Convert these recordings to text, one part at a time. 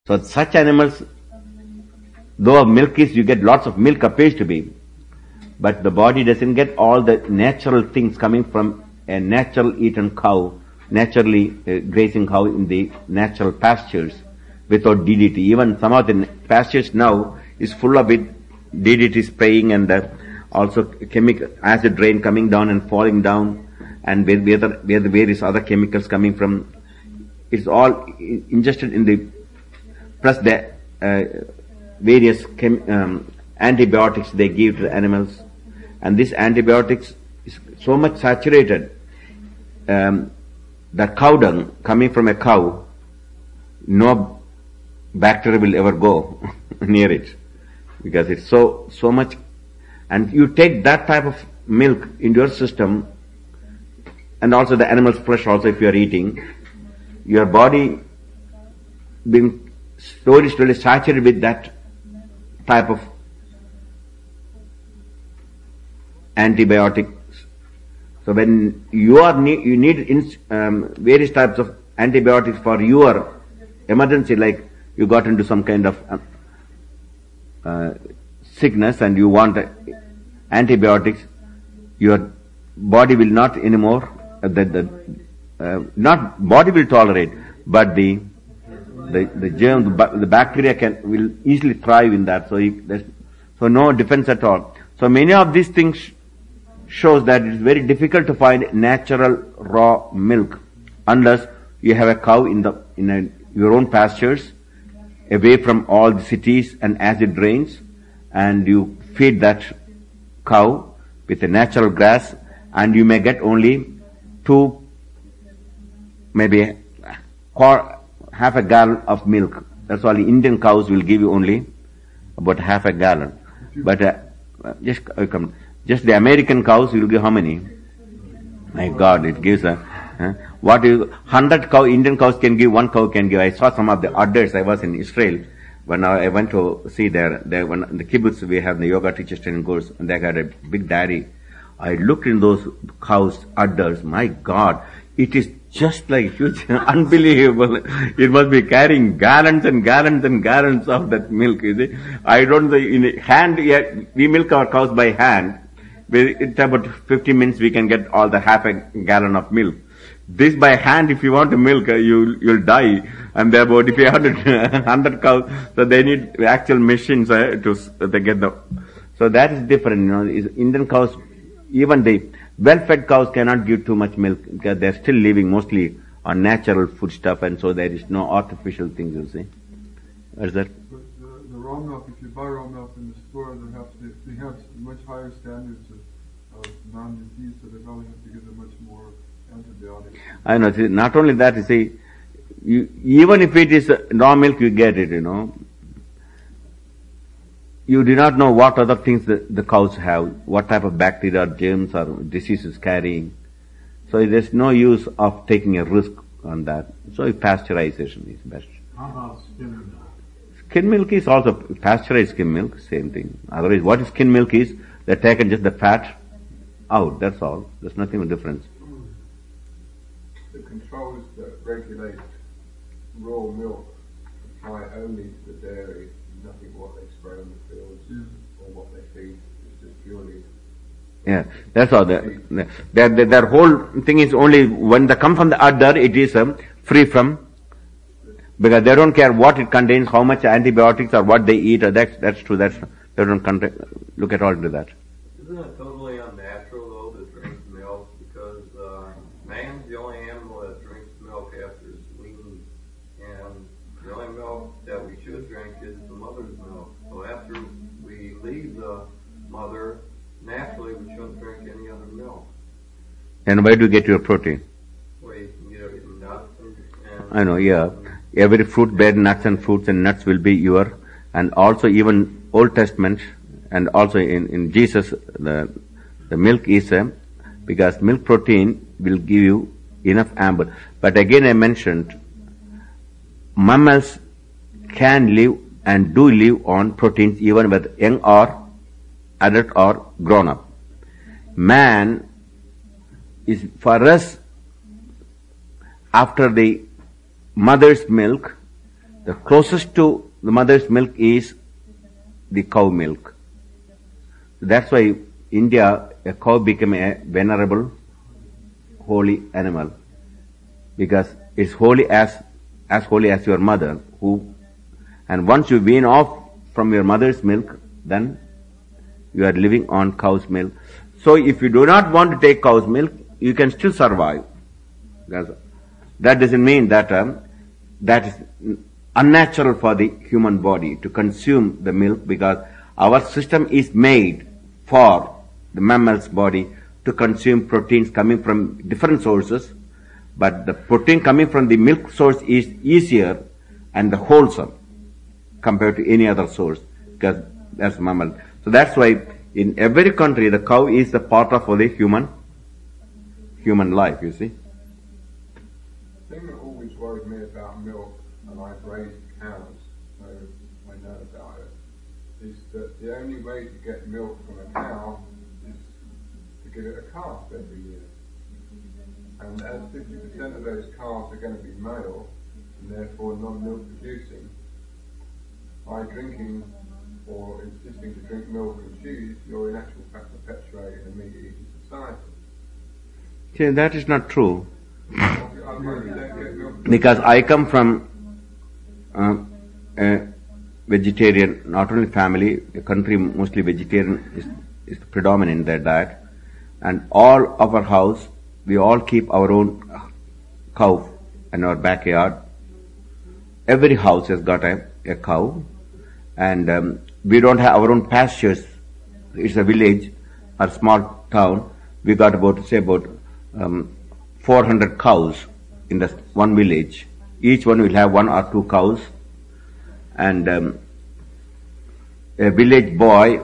So such animals, though milk is, you get lots of milk appears to be, but the body doesn't get all the natural things coming from a natural eaten cow, naturally grazing cow in the natural pastures without DDT. Even some of the pastures now is full of it, DDT spraying and also chemical acid rain coming down and falling down, and where the various other chemicals coming from. It's all ingested in the, plus the various antibiotics they give to the animals. And this antibiotics is so much saturated. The cow dung coming from a cow, no bacteria will ever go near it, because it's so much. And you take that type of milk into your system, and also the animal's flesh also if you are eating, your body being slowly saturated with that type of antibiotics. So when you need various types of antibiotics for your emergency, like you got into some kind of sickness and you want antibiotics, your body will not anymore, not body will tolerate, but the germ, the bacteria will easily thrive in that. So no defense at all. So many of these things shows that it is very difficult to find natural raw milk unless you have a cow in your own pastures, away from all the cities and acid rains, and you feed that cow with a natural grass, and you may get only maybe half a gallon of milk. That's all. The Indian cows will give you only about half a gallon. But just the American cows will give how many? My God, it gives 100 Indian cows can give, one cow can give. I saw some of the udders. I was in Israel when I went to see there when in the kibbutz we have the yoga teachers training course, and they had a big dairy. I looked in those cows' udders. My God, it is just like huge, unbelievable. It must be carrying gallons and gallons and gallons of that milk. You see, I don't say in hand. We milk our cows by hand. It's about 50 minutes we can get all the half a gallon of milk. This by hand, if you want to milk, you'll die. And about if you have 100 cows, so they need actual machines to get the. So that is different. You know, Indian cows, even the well-fed cows cannot give too much milk because they're still living mostly on natural food stuff, and so there is no artificial things. You see, what is that? But the raw milk, if you buy raw milk in the store, they have much higher standards of non-disease, so they probably have to give them much more antibiotics. I know. See, not only that, you see, even if it is raw milk, you get it. You know, you do not know what other things the cows have, what type of bacteria, or germs, or diseases carrying. So there's no use of taking a risk on that. So pasteurization is best. How about skim milk? Skim milk is also pasteurized skim milk, same thing. Otherwise, what is skim milk is they're taken just the fat out. That's all. There's nothing of difference. The controls that regulate raw milk apply only to the dairy, nothing what they spray on the fields or what they feed. It's just purely. Yeah, that's all. Their whole thing is only when they come from the udder, it is free from, because they don't care what it contains, how much antibiotics or what they eat. Or that's true. They don't look at all into that. Isn't it totally unnatural though to drink milk? Because man's the only animal that drinks milk after it's weaned, and the only milk that we should drink is the mother's milk. So after we leave the mother, naturally we shouldn't drink any other milk. And where do you get your protein? Well, you can get it in nuts and I know, yeah. Every fruit bear nuts, and fruits and nuts will be your, and also even Old Testament, and also in Jesus, the milk is because milk protein will give you enough amber. But again I mentioned, mammals can live and do live on proteins even with young or adult or grown up. Man is, for us, after the mother's milk, The closest to the mother's milk is the cow milk. That's why India, a cow became a venerable, holy animal, because it's holy as holy as your mother. And once you wean off from your mother's milk, then you are living on cow's milk. So if you do not want to take cow's milk, you can still survive. Because that doesn't mean that that is unnatural for the human body to consume the milk, because our system is made for the mammal's body to consume proteins coming from different sources, but the protein coming from the milk source is easier and wholesome compared to any other source, because that's mammal. So that's why in every country the cow is a part of the human life, you see. The thing that always worried me about milk, and I've raised cows, so I know about it, is that the only way to get milk from a cow is to give it a calf every year. And as 50% of those calves are going to be male, and therefore non-milk producing, by drinking or insisting to drink milk and cheese, you're in actual fact perpetuating a meat-eating society. See, that is not true. Because I come from a vegetarian, not only family, a country mostly vegetarian is predominant in their diet. And all of our house, we all keep our own cow in our backyard. Every house has got a cow. And we don't have our own pastures. It's a village or small town. We got about 400 cows in the one village. Each one will have 1 or 2 cows. And a village boy,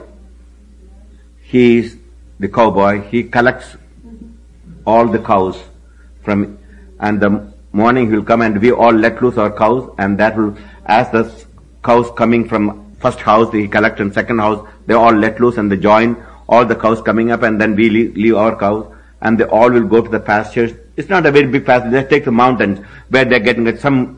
he is the cowboy, he collects all the cows from, and the morning he will come and we all let loose our cows, and that will, as the cows coming from first house, he collects, and second house, they all let loose and they join all the cows coming up, and then we leave our cows, and they all will go to the pastures. It's not a very big pasture, just take the mountains where they're getting at some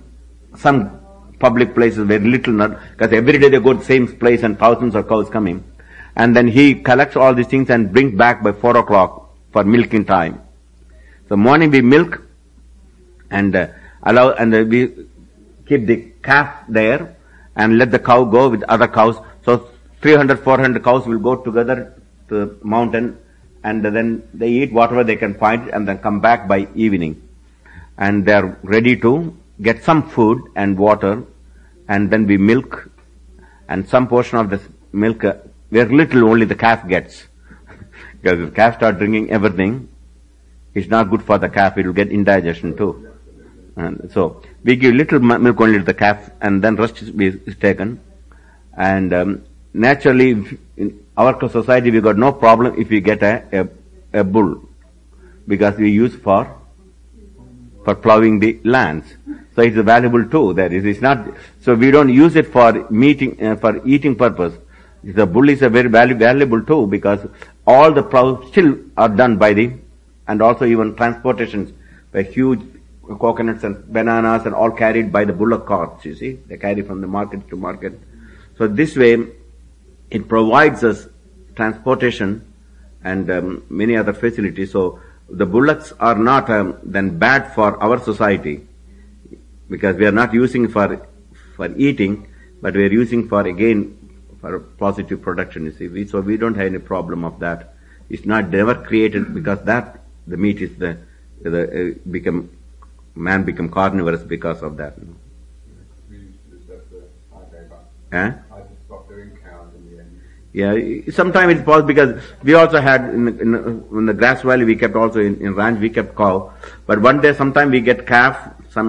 public places, very little, not, because every day they go to the same place and thousands of cows coming. And then he collects all these things and brings back by 4 o'clock for milking time. So morning we milk and we keep the calf there and let the cow go with other cows. So 300, 400 cows will go together to the mountain, and then they eat whatever they can find and then come back by evening. And they're ready to get some food and water, and then we milk, and some portion of this milk, very little only the calf gets. Because if the calf starts drinking everything, it's not good for the calf, it will get indigestion too. And so we give little milk only to the calf, and then rest is taken. And naturally, in our society, we got no problem if we get a bull, because we use for plowing the lands. So it's a valuable tool. It's not. So we don't use it for eating purpose. The bull is a very valuable tool, because all the plows still are done by and also even transportations by huge coconuts and bananas and all carried by the bullock carts, you see. They carry from the market to market. So this way, it provides us transportation and many other facilities. So the bullocks are not then bad for our society, because we are not using for eating, but we are using for positive production, you see. So we don't have any problem of that. It's not never created, because that the meat is man become carnivorous because of that. You know. We used to do that, I gave up. Eh? I just stopped doing cows in the end. Yeah, sometimes it's possible, because we also had in the Grass Valley, we kept also in ranch, we kept cow. But one day, sometime we get calf,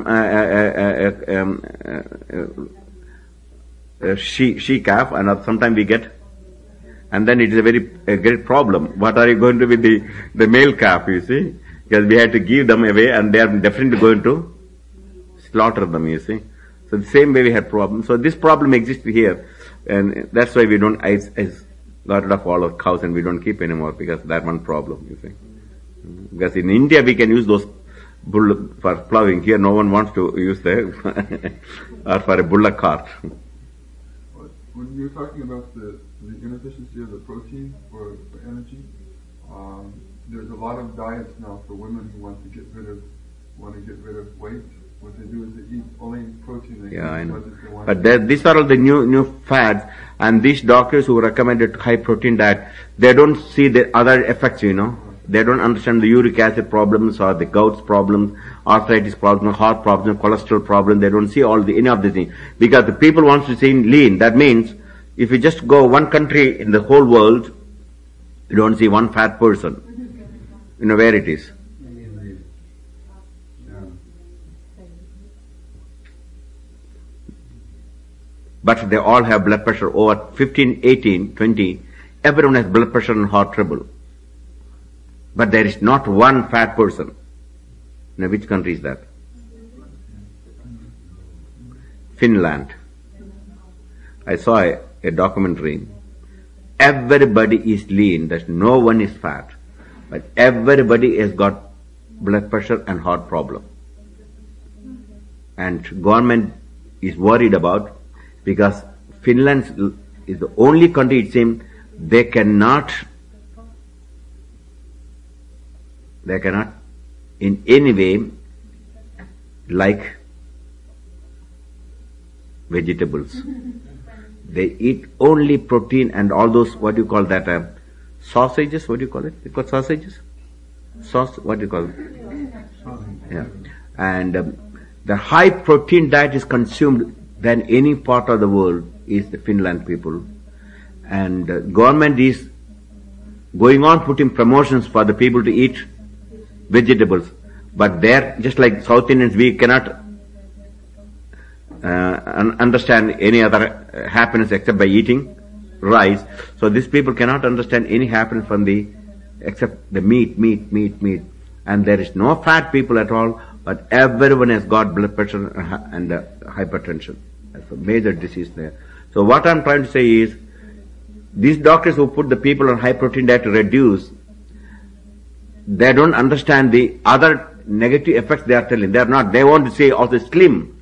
she calf, and sometimes we get, and then it is a great problem. What are you going to do with the male calf, you see? Because we had to give them away, and they are definitely going to slaughter them, you see. So the same way we had problems. So this problem exists here, and that's why we don't, I got rid of all our cows and we don't keep anymore, because that one problem, you see. Because in India we can use bull for plowing. Here no one wants to use the or for a bullock cart. When you're talking about the inefficiency of the protein for energy, there's a lot of diets now for women who want to get rid of weight. What they do is they eat only protein. Yeah, I know. But these are all the new fads, and these doctors who recommended high protein diet, they don't see the other effects, They don't understand the uric acid problems or the gout's problems, arthritis problems, heart problems, cholesterol problems. They don't see any of these things. Because the people want to see lean. That means if you just go one country in the whole world, you don't see one fat person. Where it is. But they all have blood pressure over 15, 18, 20. Everyone has blood pressure and heart trouble. But there is not one fat person. Now, which country is that? Finland. I saw a documentary. Everybody is lean. That no one is fat. But everybody has got blood pressure and heart problem. And government is worried about, because Finland is the only country, it seems, they cannot in any way like vegetables. They eat only protein and all those, what do you call that, sausages, what do you call it? They call sausages? What do you call it? Yeah. And the high protein diet is consumed than any part of the world is the Finland people. And government is going on putting promotions for the people to eat vegetables. But there, just like South Indians, we cannot understand any other happiness except by eating rice. So these people cannot understand any happiness except the meat. And there is no fat people at all, but everyone has got blood pressure and hypertension. That's a major disease there. So what I'm trying to say is, these doctors who put the people on high protein diet to reduce, they don't understand the other negative effects they are telling. They want to say also slim.